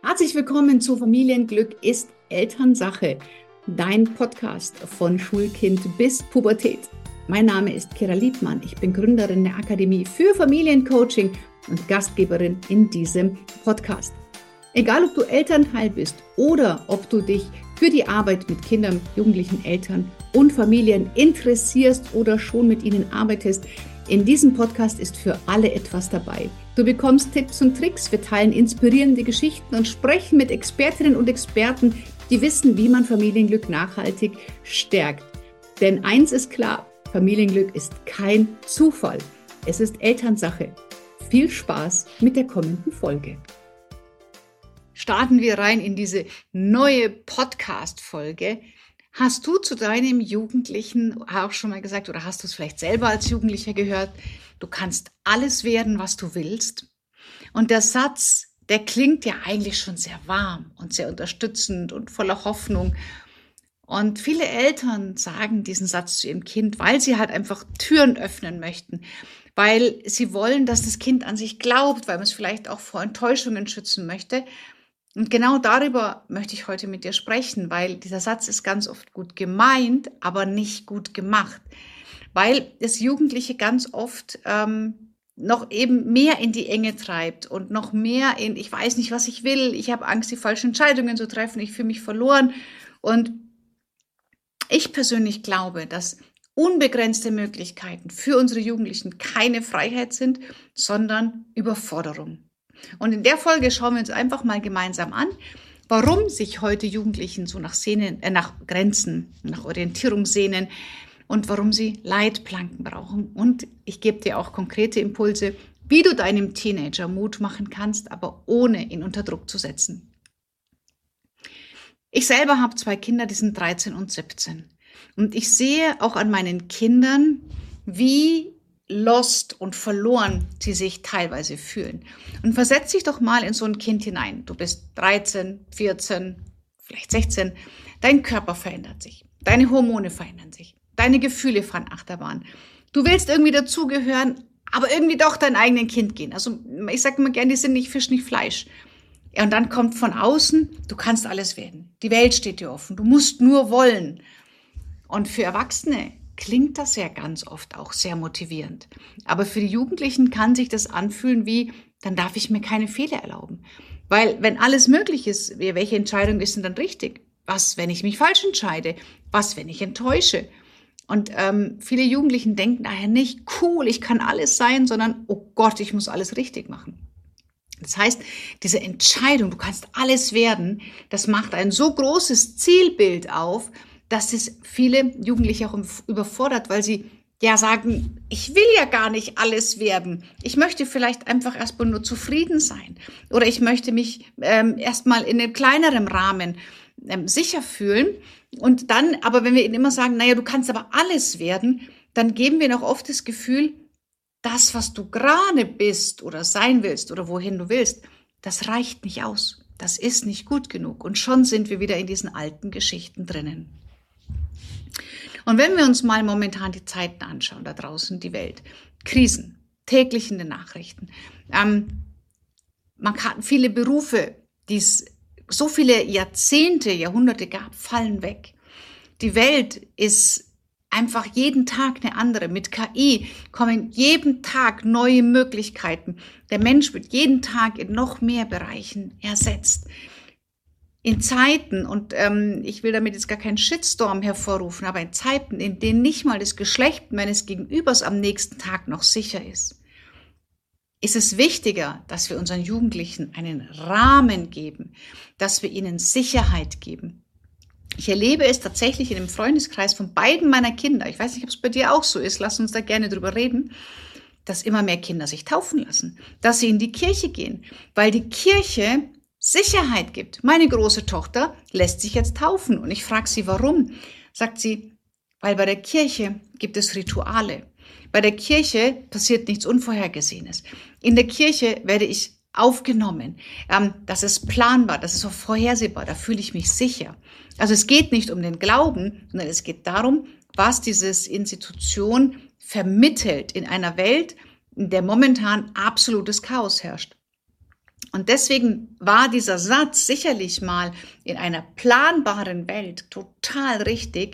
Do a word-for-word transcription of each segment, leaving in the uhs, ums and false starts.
Herzlich willkommen zu Familienglück ist Elternsache, dein Podcast von Schulkind bis Pubertät. Mein Name ist Kira Liebmann, ich bin Gründerin der Akademie für Familiencoaching und Gastgeberin in diesem Podcast. Egal, ob du Elternteil bist oder ob du dich für die Arbeit mit Kindern, jugendlichen Eltern und Familien interessierst oder schon mit ihnen arbeitest, in diesem Podcast ist für alle etwas dabei. Du bekommst Tipps und Tricks, wir teilen inspirierende Geschichten und sprechen mit Expertinnen und Experten, die wissen, wie man Familienglück nachhaltig stärkt. Denn eins ist klar, Familienglück ist kein Zufall, es ist Elternsache. Viel Spaß mit der kommenden Folge. Starten wir rein in diese neue Podcast-Folge. Hast du zu deinem Jugendlichen auch schon mal gesagt oder hast du es vielleicht selber als Jugendlicher gehört, du kannst alles werden, was du willst? Und der Satz, der klingt ja eigentlich schon sehr warm und sehr unterstützend und voller Hoffnung. Und viele Eltern sagen diesen Satz zu ihrem Kind, weil sie halt einfach Türen öffnen möchten, weil sie wollen, dass das Kind an sich glaubt, weil man es vielleicht auch vor Enttäuschungen schützen möchte. Und genau darüber möchte ich heute mit dir sprechen, weil dieser Satz ist ganz oft gut gemeint, aber nicht gut gemacht, weil es Jugendliche ganz oft ähm, noch eben mehr in die Enge treibt und noch mehr in, ich weiß nicht, was ich will, ich habe Angst, die falschen Entscheidungen zu treffen, ich fühle mich verloren. Und ich persönlich glaube, dass unbegrenzte Möglichkeiten für unsere Jugendlichen keine Freiheit sind, sondern Überforderung. Und in der Folge schauen wir uns einfach mal gemeinsam an, warum sich heute Jugendlichen so nach Sehnen, äh, nach Grenzen, nach Orientierung sehnen und warum sie Leitplanken brauchen. Und ich gebe dir auch konkrete Impulse, wie du deinem Teenager Mut machen kannst, aber ohne ihn unter Druck zu setzen. Ich selber habe zwei Kinder, die sind dreizehn und siebzehn. Und ich sehe auch an meinen Kindern, wie lost und verloren sie sich teilweise fühlen. Und versetz dich doch mal in so ein Kind hinein. Du bist dreizehn, vierzehn, vielleicht sechzehn. Dein Körper verändert sich. Deine Hormone verändern sich. Deine Gefühle fahren Achterbahn. Du willst irgendwie dazugehören, aber irgendwie doch dein eigenes Kind gehen. Also ich sage immer gerne, die sind nicht Fisch, nicht Fleisch. Ja, und dann kommt von außen, du kannst alles werden. Die Welt steht dir offen. Du musst nur wollen. Und für Erwachsene klingt das ja ganz oft auch sehr motivierend. Aber für die Jugendlichen kann sich das anfühlen wie, dann darf ich mir keine Fehler erlauben. Weil wenn alles möglich ist, welche Entscheidung ist denn dann richtig? Was, wenn ich mich falsch entscheide? Was, wenn ich enttäusche? Und ähm, viele Jugendlichen denken daher nicht, cool, ich kann alles sein, sondern, oh Gott, ich muss alles richtig machen. Das heißt, diese Entscheidung, du kannst alles werden, das macht ein so großes Zielbild auf, dass es viele Jugendliche auch überfordert, weil sie ja sagen, ich will ja gar nicht alles werden. Ich möchte vielleicht einfach erstmal nur zufrieden sein. Oder ich möchte mich ähm, erstmal in einem kleineren Rahmen ähm, sicher fühlen. Und dann, aber wenn wir ihnen immer sagen, naja, du kannst aber alles werden, dann geben wir noch oft das Gefühl, das, was du gerade bist oder sein willst oder wohin du willst, das reicht nicht aus. Das ist nicht gut genug. Und schon sind wir wieder in diesen alten Geschichten drinnen. Und wenn wir uns mal momentan die Zeiten anschauen, da draußen die Welt, Krisen, täglich in den Nachrichten, ähm, man kann viele Berufe, die es so viele Jahrzehnte, Jahrhunderte gab, fallen weg. Die Welt ist einfach jeden Tag eine andere. Mit K I kommen jeden Tag neue Möglichkeiten. Der Mensch wird jeden Tag in noch mehr Bereichen ersetzt. In Zeiten, und ähm, ich will damit jetzt gar keinen Shitstorm hervorrufen, aber in Zeiten, in denen nicht mal das Geschlecht meines Gegenübers am nächsten Tag noch sicher ist, ist es wichtiger, dass wir unseren Jugendlichen einen Rahmen geben, dass wir ihnen Sicherheit geben. Ich erlebe es tatsächlich in dem Freundeskreis von beiden meiner Kinder, ich weiß nicht, ob es bei dir auch so ist, lass uns da gerne drüber reden, dass immer mehr Kinder sich taufen lassen, dass sie in die Kirche gehen, weil die Kirche Sicherheit gibt. Meine große Tochter lässt sich jetzt taufen und ich frage sie, warum? Sagt sie, weil bei der Kirche gibt es Rituale. Bei der Kirche passiert nichts Unvorhergesehenes. In der Kirche werde ich aufgenommen. Ähm, das ist planbar, das ist auch vorhersehbar, da fühle ich mich sicher. Also es geht nicht um den Glauben, sondern es geht darum, was diese Institution vermittelt in einer Welt, in der momentan absolutes Chaos herrscht. Und deswegen war dieser Satz sicherlich mal in einer planbaren Welt total richtig.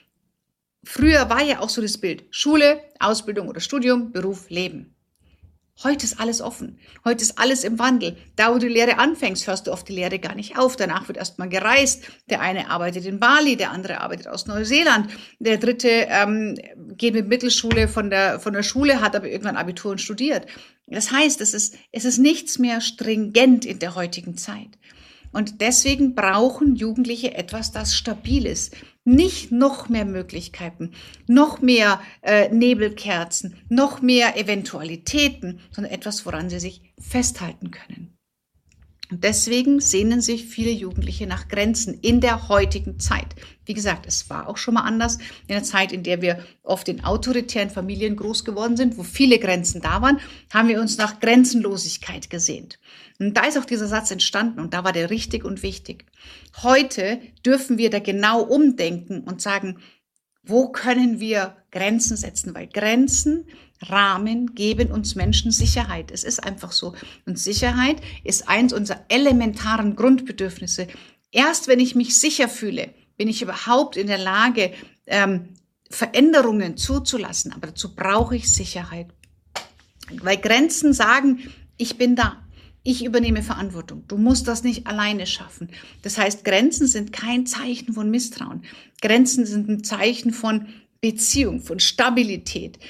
Früher war ja auch so das Bild Schule, Ausbildung oder Studium, Beruf, Leben. Heute ist alles offen. Heute ist alles im Wandel. Da, wo du die Lehre anfängst, hörst du oft die Lehre gar nicht auf. Danach wird erstmal gereist. Der eine arbeitet in Bali, der andere arbeitet aus Neuseeland. Der dritte ähm, geht mit Mittelschule von der, von der Schule, hat aber irgendwann Abitur und studiert. Das heißt, es ist, es ist nichts mehr stringent in der heutigen Zeit. Und deswegen brauchen Jugendliche etwas, das stabil ist. Nicht noch mehr Möglichkeiten, noch mehr äh, Nebelkerzen, noch mehr Eventualitäten, sondern etwas, woran sie sich festhalten können. Und deswegen sehnen sich viele Jugendliche nach Grenzen in der heutigen Zeit. Wie gesagt, es war auch schon mal anders in der Zeit, in der wir oft in autoritären Familien groß geworden sind, wo viele Grenzen da waren, haben wir uns nach Grenzenlosigkeit gesehnt. Und da ist auch dieser Satz entstanden und da war der richtig und wichtig. Heute dürfen wir da genau umdenken und sagen, wo können wir Grenzen setzen? Weil Grenzen, Rahmen geben uns Menschen Sicherheit. Es ist einfach so. Und Sicherheit ist eins unserer elementaren Grundbedürfnisse. Erst wenn ich mich sicher fühle, bin ich überhaupt in der Lage, ähm, Veränderungen zuzulassen. Aber dazu brauche ich Sicherheit. Weil Grenzen sagen, ich bin da. Ich übernehme Verantwortung. Du musst das nicht alleine schaffen. Das heißt, Grenzen sind kein Zeichen von Misstrauen. Grenzen sind ein Zeichen von Beziehung, von Stabilität.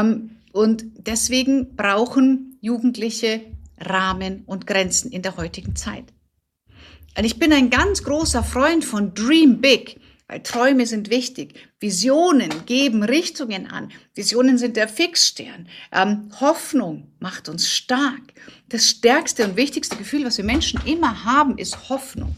Und deswegen brauchen Jugendliche Rahmen und Grenzen in der heutigen Zeit. Und ich bin ein ganz großer Freund von Dream Big. Weil Träume sind wichtig. Visionen geben Richtungen an. Visionen sind der Fixstern. Ähm, Hoffnung macht uns stark. Das stärkste und wichtigste Gefühl, was wir Menschen immer haben, ist Hoffnung.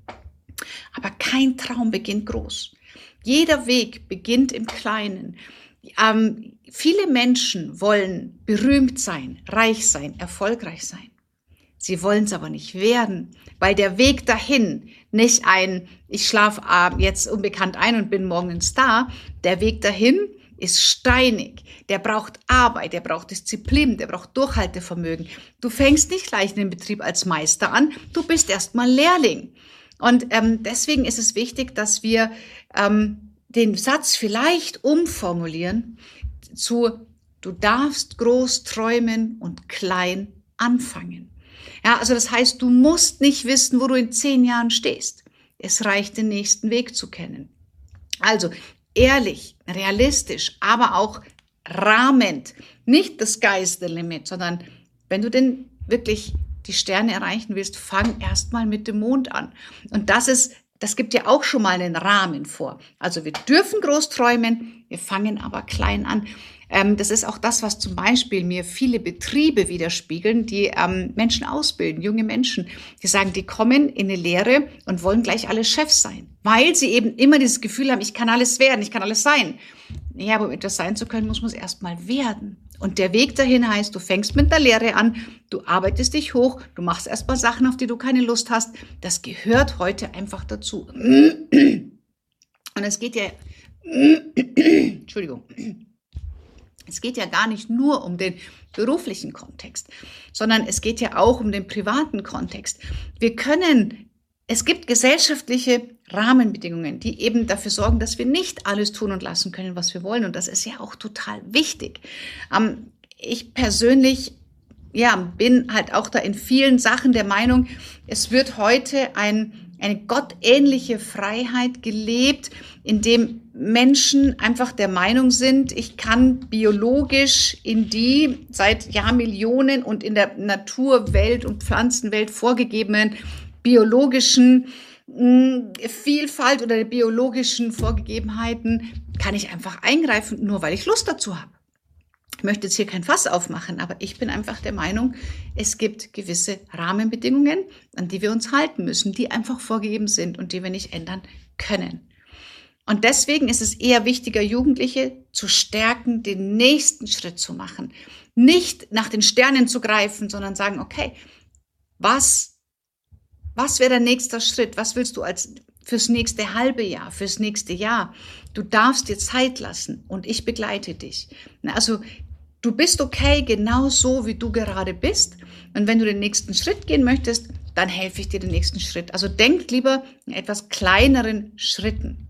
Aber kein Traum beginnt groß. Jeder Weg beginnt im Kleinen. Ähm, viele Menschen wollen berühmt sein, reich sein, erfolgreich sein. Sie wollen es aber nicht werden, weil der Weg dahin nicht ein, ich schlafe jetzt unbekannt ein und bin morgen ein Star. Der Weg dahin ist steinig. Der braucht Arbeit, der braucht Disziplin, der braucht Durchhaltevermögen. Du fängst nicht gleich in den Betrieb als Meister an, du bist erstmal Lehrling. Und ähm, deswegen ist es wichtig, dass wir ähm, den Satz vielleicht umformulieren zu, du darfst groß träumen und klein anfangen. Ja, also das heißt, du musst nicht wissen, wo du in zehn Jahren stehst. Es reicht, den nächsten Weg zu kennen. Also ehrlich, realistisch, aber auch rahmend. Nicht the sky is the limit, sondern wenn du denn wirklich die Sterne erreichen willst, fang erstmal mit dem Mond an. Und das ist, das gibt ja auch schon mal einen Rahmen vor. Also wir dürfen groß träumen, wir fangen aber klein an. Ähm, das ist auch das, was zum Beispiel mir viele Betriebe widerspiegeln, die ähm, Menschen ausbilden, junge Menschen. Die sagen, die kommen in eine Lehre und wollen gleich alle Chefs sein, weil sie eben immer dieses Gefühl haben, ich kann alles werden, ich kann alles sein. Ja, aber um etwas sein zu können, muss man es erstmal werden. Und der Weg dahin heißt, du fängst mit der Lehre an, du arbeitest dich hoch, du machst erstmal Sachen, auf die du keine Lust hast. Das gehört heute einfach dazu. Und es geht ja, Entschuldigung, es geht ja gar nicht nur um den beruflichen Kontext, sondern es geht ja auch um den privaten Kontext. Wir können, es gibt gesellschaftliche Rahmenbedingungen, die eben dafür sorgen, dass wir nicht alles tun und lassen können, was wir wollen. Und das ist ja auch total wichtig. Ähm, ich persönlich, ja, bin halt auch da in vielen Sachen der Meinung, es wird heute ein, eine gottähnliche Freiheit gelebt, in dem Menschen einfach der Meinung sind, ich kann biologisch in die seit Jahrmillionen und in der Naturwelt und Pflanzenwelt vorgegebenen biologischen mh, Vielfalt oder biologischen Vorgegebenheiten, kann ich einfach eingreifen, nur weil ich Lust dazu habe. Ich möchte jetzt hier kein Fass aufmachen, aber ich bin einfach der Meinung, es gibt gewisse Rahmenbedingungen, an die wir uns halten müssen, die einfach vorgegeben sind und die wir nicht ändern können. Und deswegen ist es eher wichtiger, Jugendliche zu stärken, den nächsten Schritt zu machen. Nicht nach den Sternen zu greifen, sondern sagen, okay, was, was wäre der nächste Schritt? Was willst du als fürs nächste halbe Jahr, fürs nächste Jahr? Du darfst dir Zeit lassen und ich begleite dich. Also Du bist okay, genau so, wie du gerade bist. Und wenn du den nächsten Schritt gehen möchtest, dann helfe ich dir den nächsten Schritt. Also denk lieber in etwas kleineren Schritten.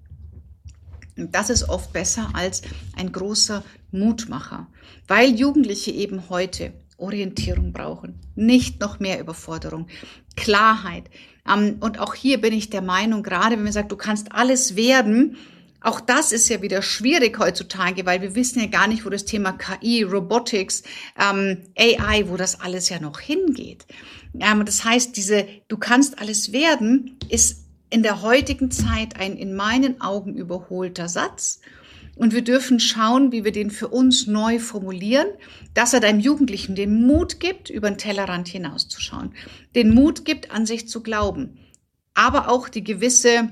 Und das ist oft besser als ein großer Mutmacher, weil Jugendliche eben heute Orientierung brauchen, nicht noch mehr Überforderung, Klarheit. Und auch hier bin ich der Meinung, gerade wenn man sagt, du kannst alles werden, auch das ist ja wieder schwierig heutzutage, weil wir wissen ja gar nicht, wo das Thema K I, Robotics, ähm, A I, wo das alles ja noch hingeht. Ähm, das heißt, diese du kannst alles werden, ist in der heutigen Zeit ein in meinen Augen überholter Satz. Und wir dürfen schauen, wie wir den für uns neu formulieren, dass er deinem Jugendlichen den Mut gibt, über den Tellerrand hinauszuschauen, den Mut gibt, an sich zu glauben, aber auch die gewisse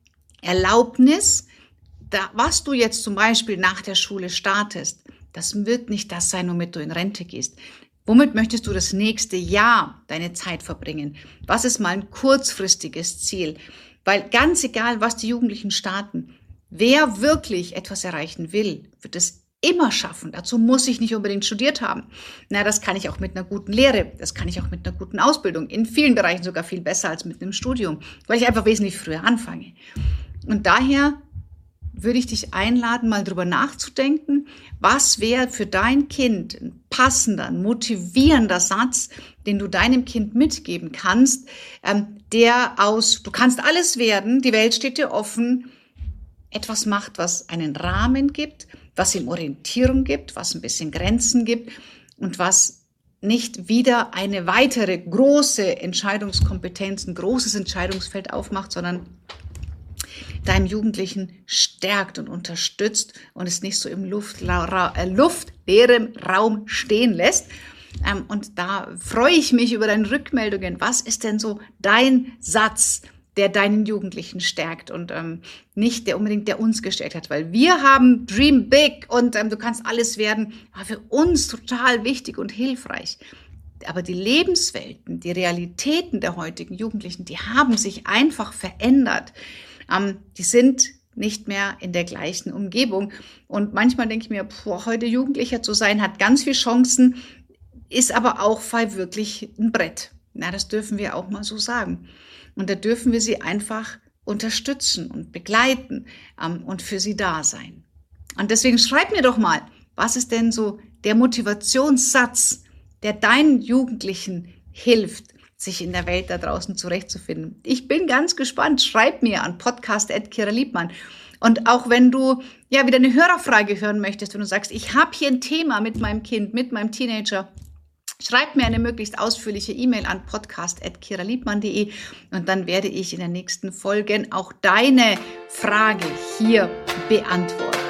Erlaubnis, da, was du jetzt zum Beispiel nach der Schule startest, das wird nicht das sein, womit du in Rente gehst. Womit möchtest du das nächste Jahr deine Zeit verbringen? Was ist mal ein kurzfristiges Ziel? Weil ganz egal, was die Jugendlichen starten, wer wirklich etwas erreichen will, wird es immer schaffen. Dazu muss ich nicht unbedingt studiert haben. Na, das kann ich auch mit einer guten Lehre, das kann ich auch mit einer guten Ausbildung, in vielen Bereichen sogar viel besser als mit einem Studium, weil ich einfach wesentlich früher anfange. Und daher würde ich dich einladen, mal drüber nachzudenken, was wäre für dein Kind ein passender, ein motivierender Satz, den du deinem Kind mitgeben kannst, ähm, der aus, du kannst alles werden, die Welt steht dir offen, etwas macht, was einen Rahmen gibt, was ihm Orientierung gibt, was ein bisschen Grenzen gibt und was nicht wieder eine weitere große Entscheidungskompetenz, ein großes Entscheidungsfeld aufmacht, sondern deinem Jugendlichen stärkt und unterstützt und es nicht so im luftleeren äh, Raum stehen lässt. Ähm, und da freue ich mich über deine Rückmeldungen. Was ist denn so dein Satz, der deinen Jugendlichen stärkt und ähm, nicht der unbedingt, der uns gestärkt hat? Weil wir haben Dream Big und ähm, du kannst alles werden, war für uns total wichtig und hilfreich. Aber die Lebenswelten, die Realitäten der heutigen Jugendlichen, die haben sich einfach verändert. Ähm, die sind nicht mehr in der gleichen Umgebung. Und manchmal denke ich mir, boah, heute Jugendlicher zu sein, hat ganz viele Chancen, ist aber auch wirklich ein Brett. Na, das dürfen wir auch mal so sagen. Und da dürfen wir sie einfach unterstützen und begleiten ähm, und für sie da sein. Und deswegen schreib mir doch mal, was ist denn so der Motivationssatz, der deinen Jugendlichen hilft, sich in der Welt da draußen zurechtzufinden. Ich bin ganz gespannt. Schreib mir an podcast at kira liebmann. Und auch wenn du ja wieder eine Hörerfrage hören möchtest, wenn du sagst, ich habe hier ein Thema mit meinem Kind, mit meinem Teenager, schreib mir eine möglichst ausführliche E-Mail an podcast at kira liebmann punkt de und dann werde ich in den nächsten Folgen auch deine Frage hier beantworten.